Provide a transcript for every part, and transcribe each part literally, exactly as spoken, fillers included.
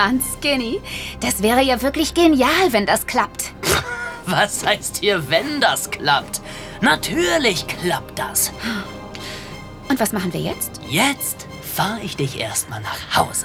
an, Skinny. Das wäre ja wirklich genial, wenn das klappt. Was heißt hier, wenn das klappt? Natürlich klappt das. Und was machen wir jetzt? Jetzt fahre ich dich erstmal nach Hause.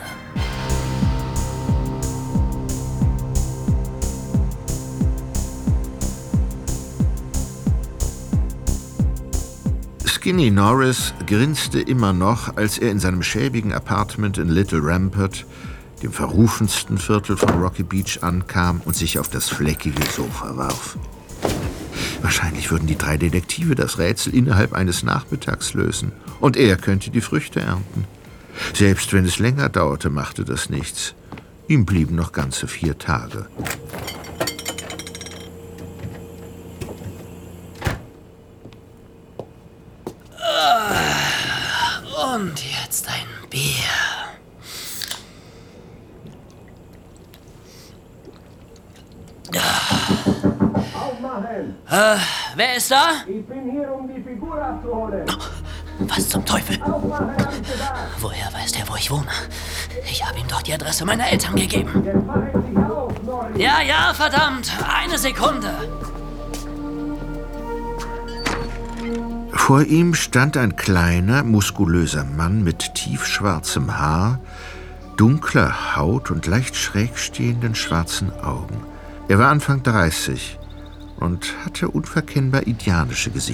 Skinny Norris grinste immer noch, als er in seinem schäbigen Apartment in Little Rampart, dem verrufensten Viertel von Rocky Beach, ankam und sich auf das fleckige Sofa warf. Wahrscheinlich würden die drei Detektive das Rätsel innerhalb eines Nachmittags lösen und er könnte die Früchte ernten. Selbst wenn es länger dauerte, machte das nichts. Ihm blieben noch ganze vier Tage. Und jetzt ein Bier. Aufmachen! Äh, wer ist da? Ich bin hier, um die Figur abzuholen. Was zum Teufel? Aufmachen, hab ich gesagt. Woher weiß der, wo ich wohne? Ich habe ihm doch die Adresse meiner Eltern gegeben. Jetzt mach ich dich auf, Norris. Ja, ja, verdammt. Eine Sekunde. Vor ihm stand ein kleiner, muskulöser Mann mit tiefschwarzem Haar, dunkler Haut und leicht schräg stehenden schwarzen Augen. Er war Anfang dreißig und hatte unverkennbar indianische Gesichtszüge.